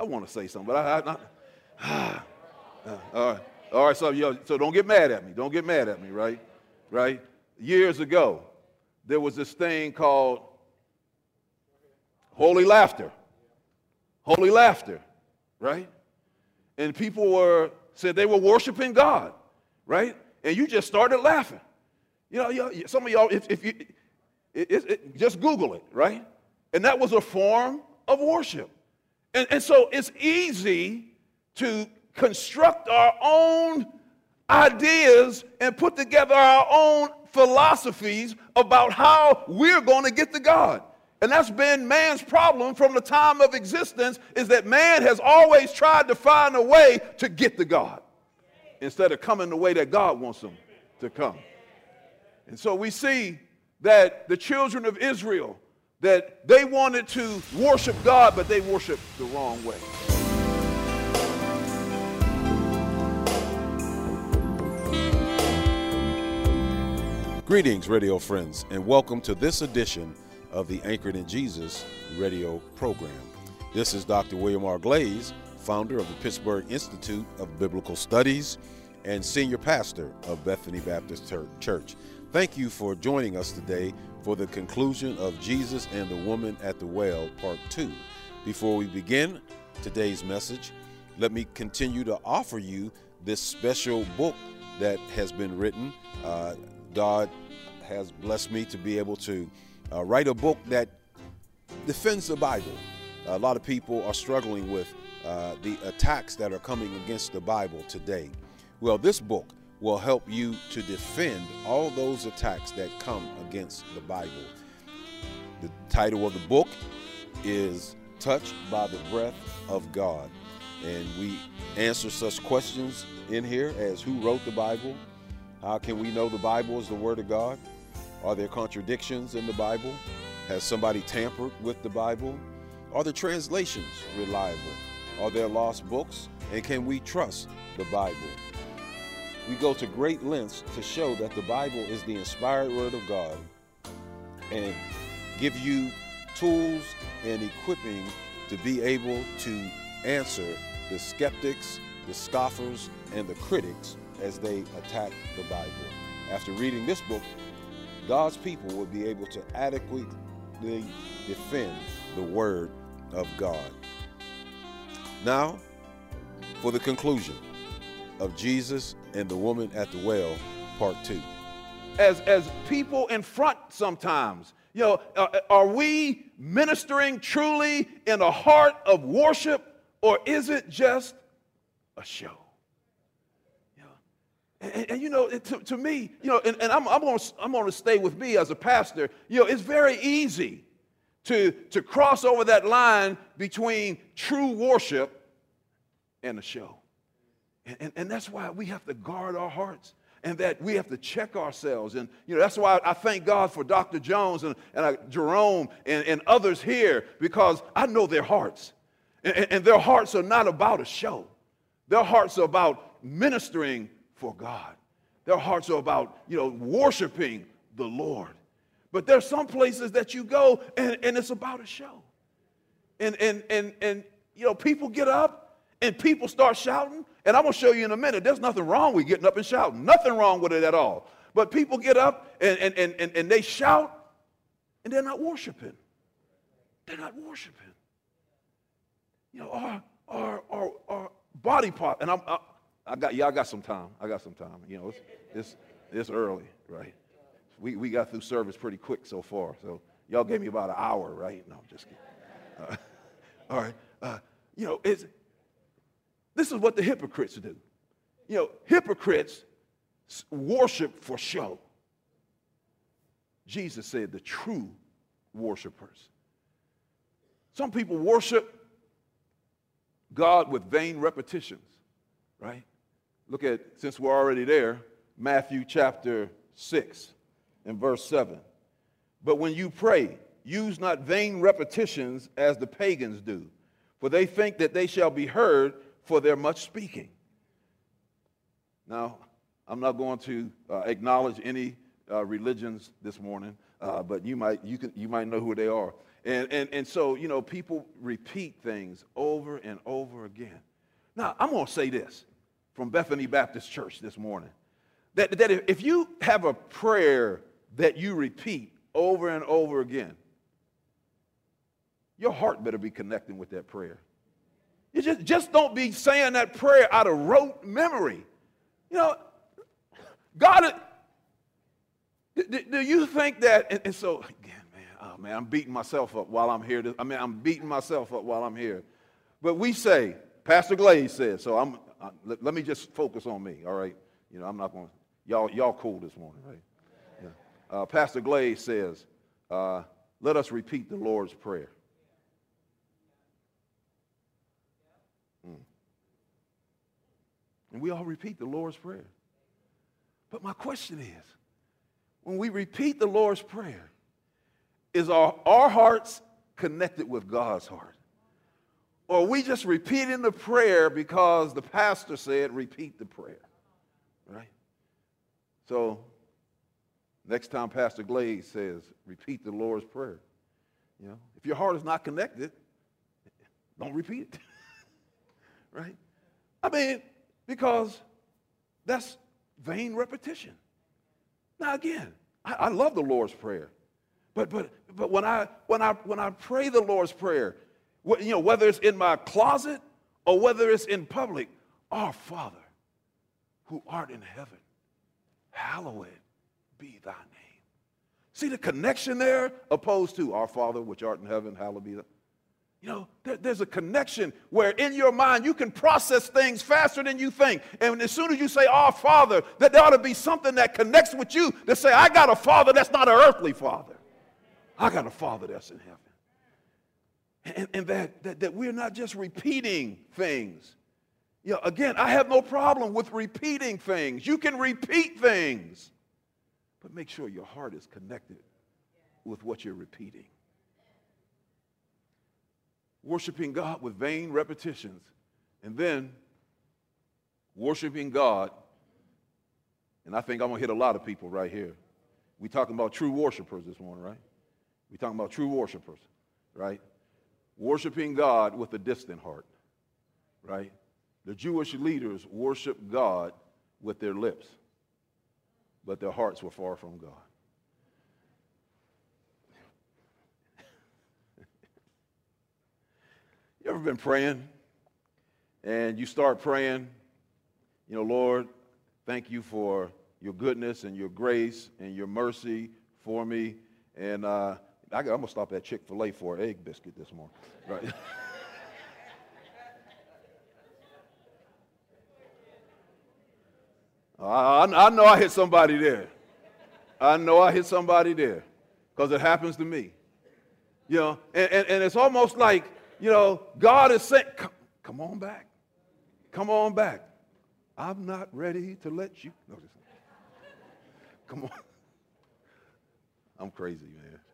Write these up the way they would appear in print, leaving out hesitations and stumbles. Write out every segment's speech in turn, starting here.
want to say something, but all right. So don't get mad at me. Don't get mad at me, right? Right? Years ago, there was this thing called holy laughter. Holy laughter, right? And people said they were worshiping God, right? And you just started laughing. Some of y'all, if you just Google it, right? And that was a form of worship. And so it's easy to construct our own ideas and put together our own philosophies about how we're going to get to God. And that's been man's problem from the time of existence, is that man has always tried to find a way to get to God instead of coming the way that God wants them to come. And so we see that the children of Israel, that they wanted to worship God, but they worshiped the wrong way. Greetings, radio friends, and welcome to this edition of the Anchored in Jesus radio program. This is Dr. William R. Glaze, founder of the Pittsburgh Institute of Biblical Studies and senior pastor of Bethany Baptist Church. Thank you for joining us today for the conclusion of Jesus and the Woman at the Well, Part 2. Before we begin today's message, let me continue to offer you this special book that has been written. God has blessed me to be able to write a book that defends the Bible. A lot of people are struggling with the attacks that are coming against the Bible today. Well, this book will help you to defend all those attacks that come against the Bible. The title of the book is Touched by the Breath of God. And we answer such questions in here as who wrote the Bible? How can we know the Bible is the Word of God? Are there contradictions in the Bible? Has somebody tampered with the Bible? Are the translations reliable? Are there lost books? And can we trust the Bible? We go to great lengths to show that the Bible is the inspired Word of God and give you tools and equipping to be able to answer the skeptics, the scoffers, and the critics as they attack the Bible. After reading this book, God's people will be able to adequately defend the Word of God. Now, for the conclusion of Jesus and the Woman at the Well, Part 2. As people in front sometimes, are we ministering truly in a heart of worship, or is it just a show? To me, and I'm going to stay with me as a pastor. It's very easy to cross over that line between true worship and a show. And that's why we have to guard our hearts, and that we have to check ourselves. And that's why I thank God for Dr. Jones and Jerome and others here, because I know their hearts. And their hearts are not about a show. Their hearts are about ministering for God. Their hearts are about, worshiping the Lord. But there's some places that you go and it's about a show. And people get up and people start shouting. And I'm going to show you in a minute, there's nothing wrong with getting up and shouting. Nothing wrong with it at all. But people get up and they shout, and they're not worshiping. They're not worshiping. Our body part, and I got some time. It's early, right? We got through service pretty quick so far. So y'all gave me about an hour, right? No, I'm just kidding. All right. This is what the hypocrites do. Hypocrites worship for show. Jesus said the true worshipers. Some people worship God with vain repetitions, right? Look at, since we're already there, Matthew chapter 6 and verse 7. But when you pray, use not vain repetitions as the pagans do, for they think that they shall be heard for their much speaking. Now, I'm not going to acknowledge any religions this morning, but you might know who they are. And so, you know, people repeat things over and over again. Now, I'm going to say this from Bethany Baptist Church this morning, that if you have a prayer that you repeat over and over again, your heart better be connecting with that prayer. You just don't be saying that prayer out of rote memory. You know, God, do you think that, and so, again, man, I'm beating myself up while I'm here. I'm beating myself up while I'm here. But we say, Pastor Glaze says, so let me just focus on me, all right? You know, I'm not going to, y'all cool this morning, right? Yeah. Pastor Glaze says, let us repeat the Lord's Prayer. And we all repeat the Lord's Prayer. But my question is, when we repeat the Lord's Prayer, is our hearts connected with God's heart? Or are we just repeating the prayer because the pastor said repeat the prayer? Right? So, next time Pastor Glaze says repeat the Lord's Prayer, you know, if your heart is not connected, don't repeat it. Right? I mean, because that's vain repetition. Now again, I love the Lord's Prayer. But when I pray the Lord's Prayer, you know, whether it's in my closet or whether it's in public, our Father who art in heaven, hallowed be thy name. See the connection there, opposed to our Father which art in heaven, hallowed be thy name. You know, there's a connection where in your mind you can process things faster than you think. And as soon as you say, our Father, that there ought to be something that connects with you to say, I got a Father that's not an earthly Father. I got a Father that's in heaven. And that we're not just repeating things. You know, again, I have no problem with repeating things. You can repeat things. But make sure your heart is connected with what you're repeating. Worshiping God with vain repetitions, and then worshiping God, and I think I'm going to hit a lot of people right here. We're talking about true worshipers this morning, right? We're talking about true worshipers, right? Worshiping God with a distant heart, right? The Jewish leaders worshiped God with their lips, but their hearts were far from God. You ever been praying and you start praying, you know, Lord, thank you for your goodness and your grace and your mercy for me. And I'm going to stop at Chick-fil-A for an egg biscuit this morning. Right? I know I hit somebody there. I know I hit somebody there because it happens to me. You know, and it's almost like, you know, God is saying, come on back. Come on back. I'm not ready to let you. No, come on. I'm crazy,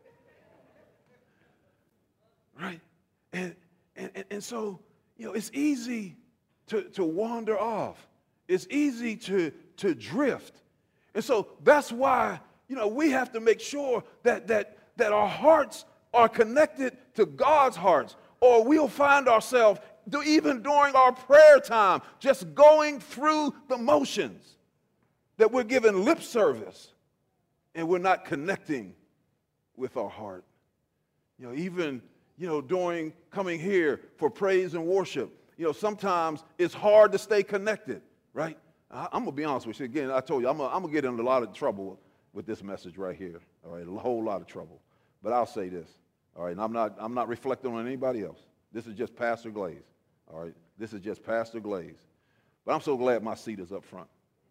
man. Right? And so, you know, it's easy to wander off. It's easy to drift. And so that's why, you know, we have to make sure that our hearts are connected to God's hearts, or we'll find ourselves, even during our prayer time, just going through the motions, that we're giving lip service and we're not connecting with our heart. You know, even, you know, during coming here for praise and worship, you know, sometimes it's hard to stay connected, right? I'm going to be honest with you. Again, I told you, I'm going to get in a lot of trouble with this message right here, all right, a whole lot of trouble. But I'll say this, all right, and I'm not reflecting on anybody else. This is just Pastor Glaze, all right? This is just Pastor Glaze. But I'm so glad my seat is up front.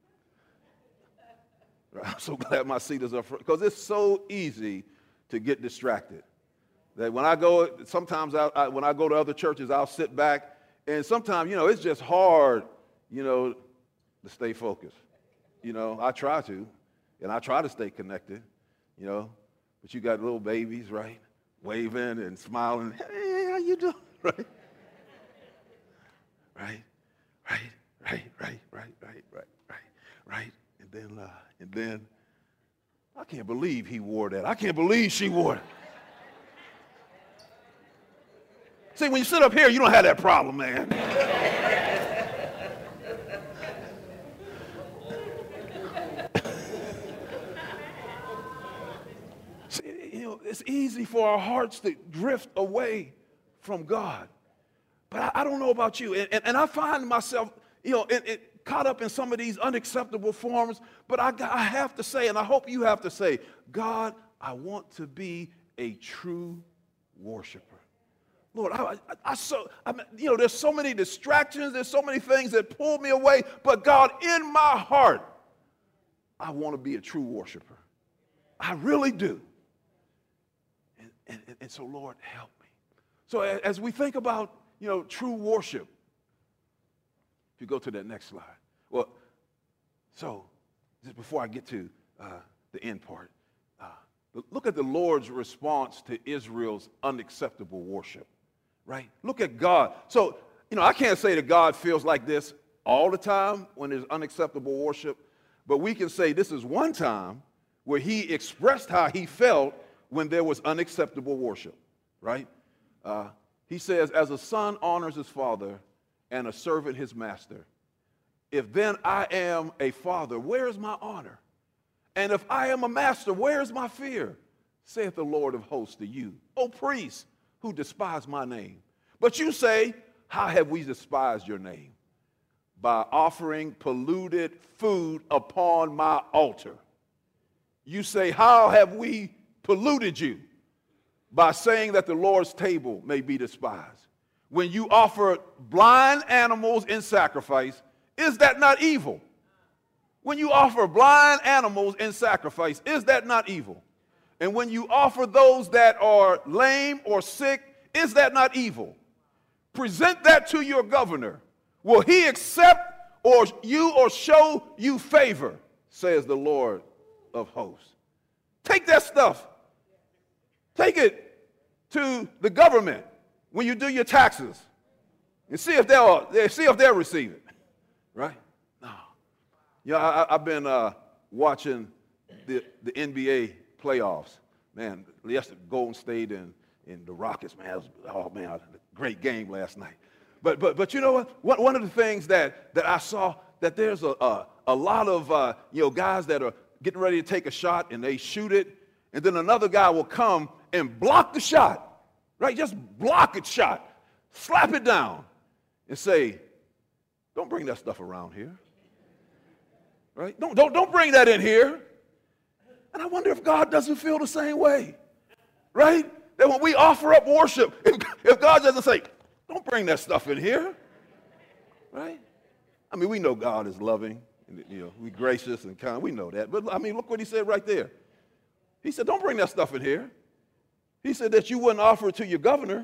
I'm so glad my seat is up front because it's so easy to get distracted. That when I go, sometimes when I go to other churches, I'll sit back, and sometimes, you know, it's just hard, you know, to stay focused. You know, I try to, and I try to stay connected, you know, but you got little babies, right, waving and smiling. Hey, how you doing? Right? Right. And then, I can't believe he wore that. I can't believe she wore it. See, when you sit up here, you don't have that problem, man. See, it's easy for our hearts to drift away from God. But I don't know about you, and I find myself, caught up in some of these unacceptable forms, but I have to say, and I hope you have to say, God, I want to be a true worshiper. Lord, there's so many distractions, there's so many things that pull me away, but God, in my heart, I want to be a true worshiper. I really do. And so, Lord, help me. So as we think about, true worship, if you go to that next slide. Well, so just before I get to the end part, look at the Lord's response to Israel's unacceptable worship, right? Look at God. So, I can't say that God feels like this all the time when there's unacceptable worship, but we can say this is one time where he expressed how he felt when there was unacceptable worship, right? He says, as a son honors his father and a servant his master, if then I am a father, where is my honor? And if I am a master, where is my fear? Saith the Lord of hosts to you, O priests who despise my name. But you say, how have we despised your name? By offering polluted food upon my altar. You say, how have we polluted you? By saying that the Lord's table may be despised. When you offer blind animals in sacrifice, is that not evil? When you offer blind animals in sacrifice, is that not evil? And when you offer those that are lame or sick, is that not evil? Present that to your governor. Will he accept or show you favor, says the Lord of hosts. Take that stuff. Take it to the government when you do your taxes and see if they'll receive it, right? No. I've been watching the NBA playoffs. Man, yesterday Golden State and the Rockets, man, a great game last night. But you know what? One of the things that I saw, that there's a lot of guys that are getting ready to take a shot and they shoot it, and then another guy will come and block the shot, right? Just block it shot, slap it down, and say, don't bring that stuff around here, right? Don't bring that in here. And I wonder if God doesn't feel the same way, right? That when we offer up worship, if God doesn't say, don't bring that stuff in here, right? I mean, we know God is loving, and we're gracious and kind. We know that. But I mean, look what he said right there. He said, don't bring that stuff in here. He said that you wouldn't offer it to your governor.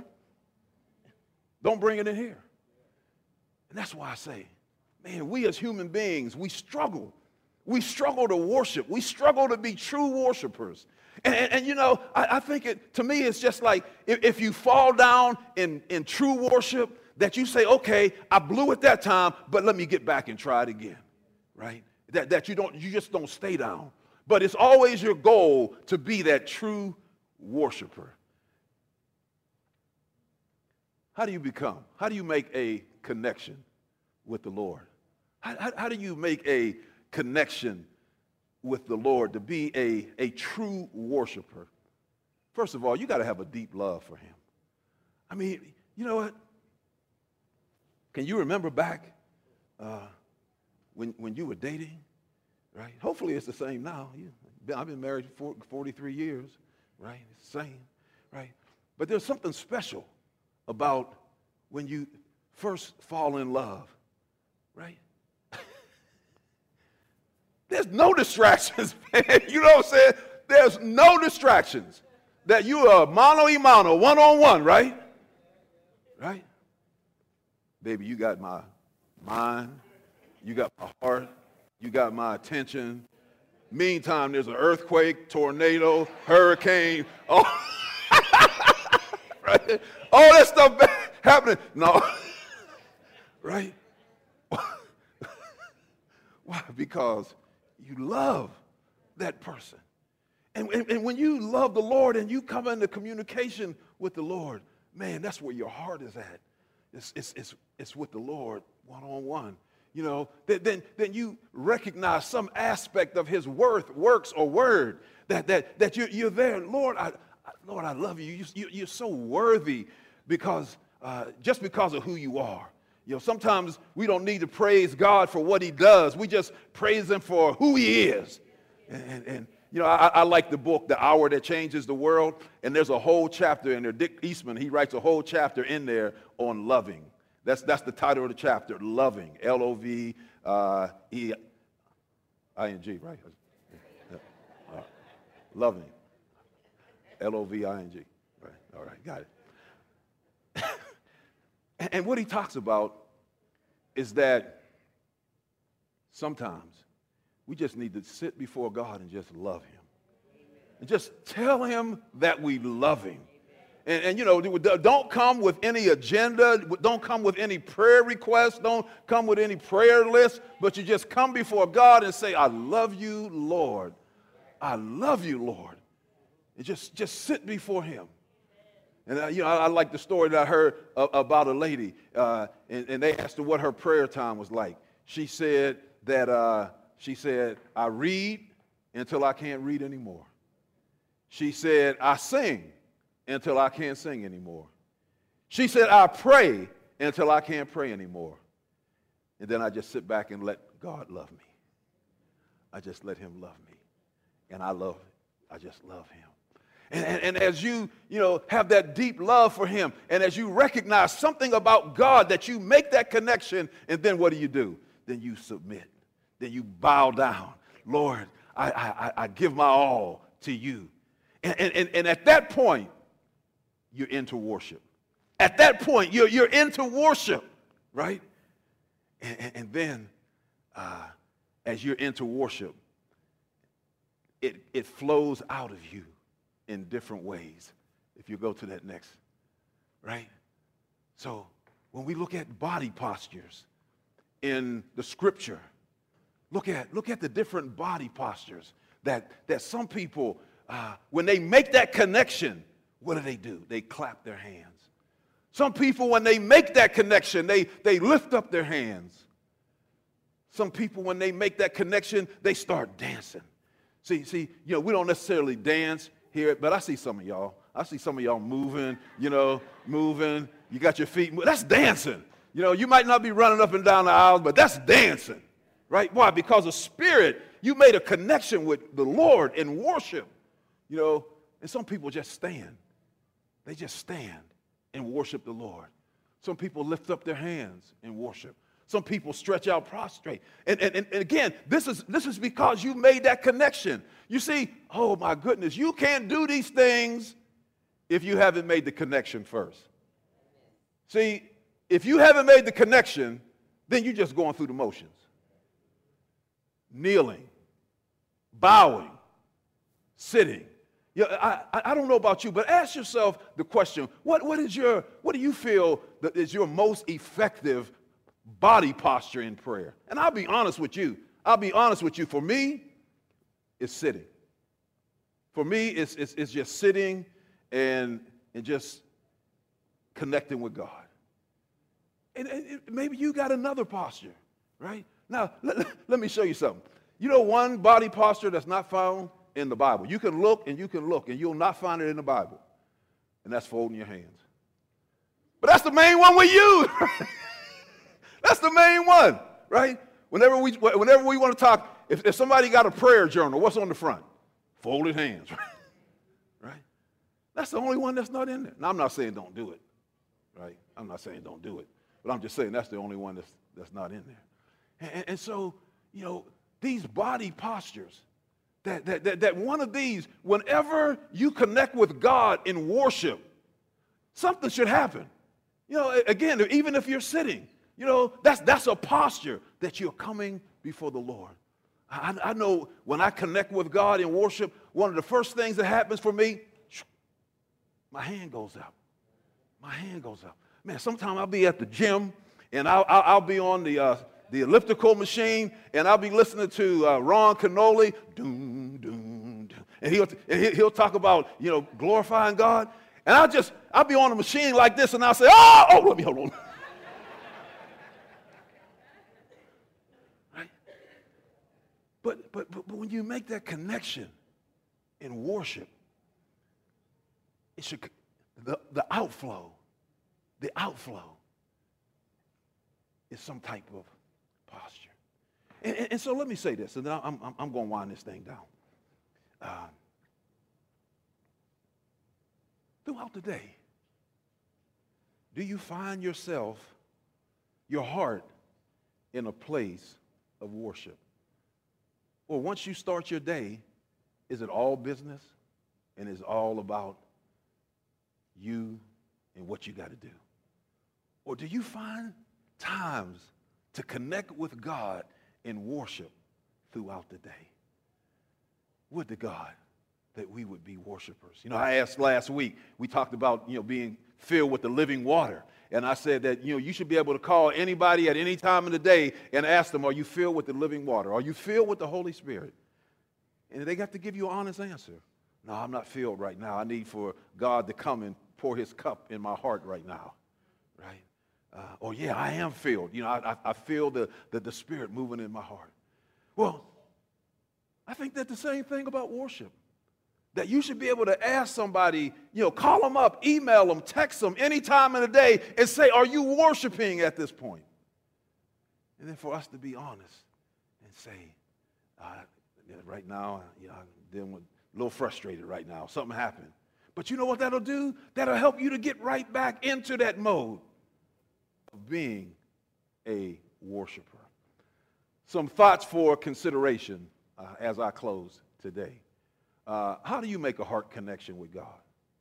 Don't bring it in here. And that's why I say, man, we as human beings, we struggle. We struggle to worship. We struggle to be true worshipers. And I think to me, it's just like if you fall down in true worship, that you say, okay, I blew it that time, but let me get back and try it again, right? That you just don't stay down. But it's always your goal to be that true worshiper. How do you make a connection with the Lord? How do you make a connection with the Lord to be a true worshiper? First of all, you got to have a deep love for him. I mean, you know what? Can you remember back when you were dating, right? Hopefully it's the same now. I've been married for 43 years, right? It's the same, right? But there's something special about when you first fall in love, right? There's no distractions, man. You know what I'm saying? There's no distractions. That you are mano a mano, one-on-one, right? Right? Baby, you got my mind. You got my heart. You got my attention. Meantime, there's an earthquake, tornado, hurricane. Oh, right? All that stuff happening. No. Right? Why? Because you love that person. And when you love the Lord and you come into communication with the Lord, man, that's where your heart is at. It's with the Lord one-on-one. You know, then you recognize some aspect of his works, or word that you're there. Lord, Lord, I love you. You're so worthy just because of who you are. You know, sometimes we don't need to praise God for what he does. We just praise him for who he is. And you know, I like the book, The Hour That Changes the World, and there's a whole chapter in there. Dick Eastman, he writes a whole chapter in there on loving. That's the title of the chapter, Loving, L-O-V-E-I-N-G, right? Loving, L-O-V-I-N-G. Right. All right, got it. And what he talks about is that sometimes we just need to sit before God and just love him. And just tell him that we love him. And you know, don't come with any agenda. Don't come with any prayer requests. Don't come with any prayer list. But you just come before God and say, I love you, Lord. I love you, Lord. And just sit before him. And you know, I like the story that I heard about a lady. And they asked her what her prayer time was like. She said that, I read until I can't read anymore. She said, I sing until I can't sing anymore. She said, I pray until I can't pray anymore. And then I just sit back and let God love me. I just let him love me. And I just love him. And as you have that deep love for him, and as you recognize something about God, that you make that connection, and then what do? Then you submit. Then you bow down. Lord, I give my all to you. And at that point, you're into worship. At that point, you're into worship, right? And then, as you're into worship, it flows out of you in different ways. If you go to that next, right? So when we look at body postures in the scripture, look at the different body postures that some people, when they make that connection, what do? They clap their hands. Some people, when they make that connection, they lift up their hands. Some people, when they make that connection, they start dancing. See, we don't necessarily dance here, but I see some of y'all. I see some of y'all moving. You got your feet moving. That's dancing. You might not be running up and down the aisles, but that's dancing, right? Why? Because of spirit, you made a connection with the Lord in worship, and some people just stand. They just stand and worship the Lord. Some people lift up their hands and worship. Some people stretch out prostrate. And again, this is because you made that connection. You see, oh my goodness, you can't do these things if you haven't made the connection first. See, if you haven't made the connection, then you're just going through the motions. Kneeling, bowing, sitting. I don't know about you, but ask yourself the question, what do you feel that is your most effective body posture in prayer? And I'll be honest with you. For me, it's sitting. For me, it's just sitting and just connecting with God. And maybe you got another posture, right? Now, let me show you something. One body posture that's not found in the Bible. You can look, and you'll not find it in the Bible. And that's folding your hands. But that's the main one we use. That's the main one, right? Whenever we want to talk, if somebody got a prayer journal, what's on the front? Folded hands, right? That's the only one that's not in there. Now, I'm not saying don't do it, right? I'm not saying don't do it. But I'm just saying that's the only one that's not in there. And so, these body postures, that one of these, whenever you connect with God in worship, something should happen. Again, even if you're sitting, that's a posture that you're coming before the Lord. I know when I connect with God in worship, one of the first things that happens for me, my hand goes up. My hand goes up. Man, sometimes I'll be at the gym, and I'll be on the elliptical machine, and I'll be listening to Ron Canoli, doom, doom, doom. And he'll talk about, glorifying God. And I'll be on a machine like this, and I'll say, oh, let me hold on. Right? But when you make that connection in worship, it should, the outflow is some type of posture. And so let me say this, and then I'm going to wind this thing down. Throughout the day, do you find yourself, your heart, in a place of worship? Or once you start your day, is it all business and it's all about you and what you got to do? Or do you find times to connect with God in worship throughout the day? Would to God that we would be worshipers. You know, I asked last week, we talked about, being filled with the living water. And I said that, you should be able to call anybody at any time of the day and ask them, are you filled with the living water? Are you filled with the Holy Spirit? And they got to give you an honest answer. No, I'm not filled right now. I need for God to come and pour his cup in my heart right now. Right? Or yeah, I am filled. I feel the Spirit moving in my heart. Well, I think that's the same thing about worship. That you should be able to ask somebody, call them up, email them, text them any time of the day and say, are you worshiping at this point? And then for us to be honest and say, right now, I'm dealing with a little frustrated right now. Something happened. But you know what that'll do? That'll help you to get right back into that mode of being a worshiper. Some thoughts for consideration as I close today. How do you make a heart connection with God?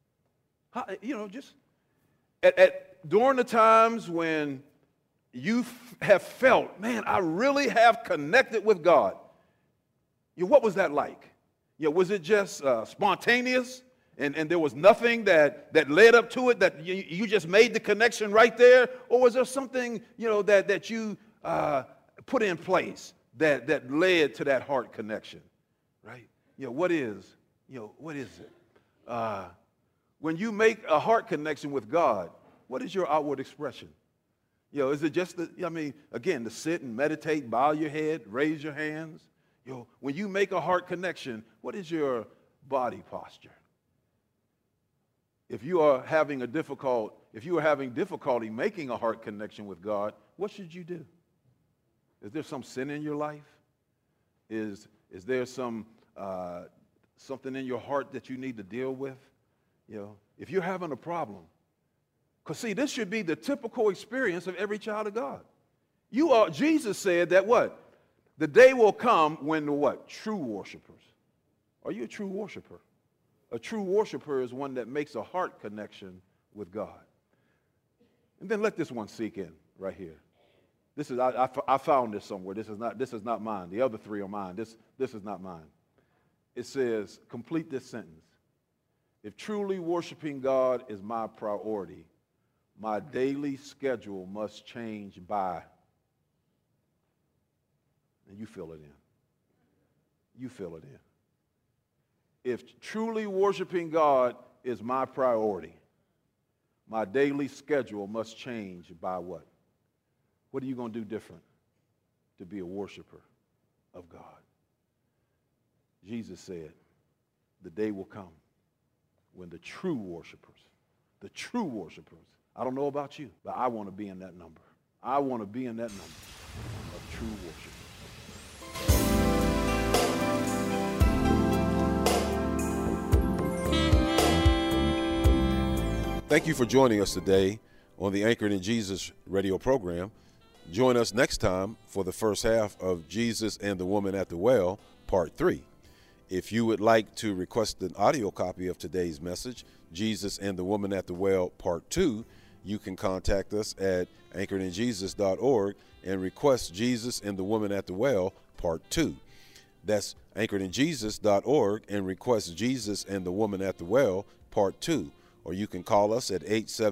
Just during the times when you have felt, man, I really have connected with God. What was that like? Was it just spontaneous and there was nothing that led up to it, that you just made the connection right there? Or was there something, that you put in place that led to that heart connection, right? What is it? When you make a heart connection with God, what is your outward expression? Is it just to sit and meditate, bow your head, raise your hands? When you make a heart connection, what is your body posture? If you are having difficulty making a heart connection with God, what should you do? Is there some sin in your life? Is there some something in your heart that you need to deal with? If you're having a problem, because see, this should be the typical experience of every child of God. Jesus said that what? The day will come when the what? True worshipers. Are you a true worshiper? A true worshiper is one that makes a heart connection with God. And then let this one sink in right here. This is I found this somewhere. This is not mine. The other three are mine. This is not mine. It says, complete this sentence. If truly worshiping God is my priority, my daily schedule must change by. And you fill it in. You fill it in. If truly worshiping God is my priority, my daily schedule must change by what? What are you going to do different to be a worshiper of God? Jesus said, the day will come when the true worshipers, I don't know about you, but I want to be in that number. I want to be in that number of true worshipers. Thank you for joining us today on the Anchored in Jesus radio program. Join us next time for the first half of Jesus and the Woman at the Well, Part 3. If you would like to request an audio copy of today's message, Jesus and the Woman at the Well, Part 2, you can contact us at anchoredinjesus.org and request Jesus and the Woman at the Well, Part 2. That's anchoredinjesus.org and request Jesus and the Woman at the Well, Part 2. Or you can call us at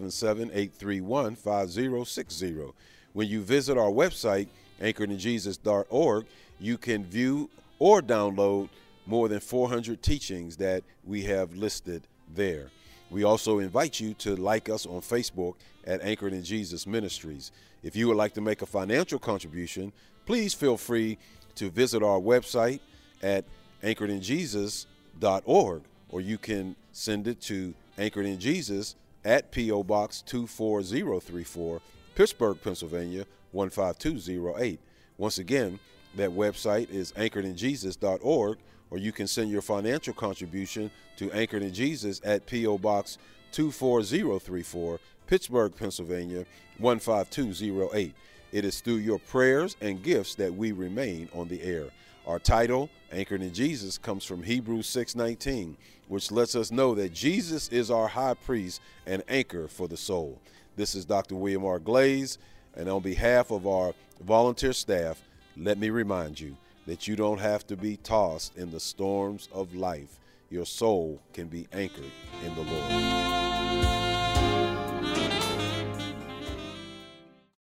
877-831-5060. When you visit our website, anchoredinjesus.org, you can view or download more than 400 teachings that we have listed there. We also invite you to like us on Facebook at Anchored in Jesus Ministries. If you would like to make a financial contribution, please feel free to visit our website at anchoredinjesus.org, or you can send it to Anchored in Jesus at P.O. Box 24034, Pittsburgh, Pennsylvania 15208. Once again, that website is anchoredinjesus.org, or you can send your financial contribution to Anchored in Jesus at P.O. Box 24034, Pittsburgh, Pennsylvania 15208. It is through your prayers and gifts that we remain on the air. Our title, Anchored in Jesus, comes from Hebrews 6:19, which lets us know that Jesus is our high priest and anchor for the soul. This is Dr. William R. Glaze, and on behalf of our volunteer staff, let me remind you that you don't have to be tossed in the storms of life. Your soul can be anchored in the Lord.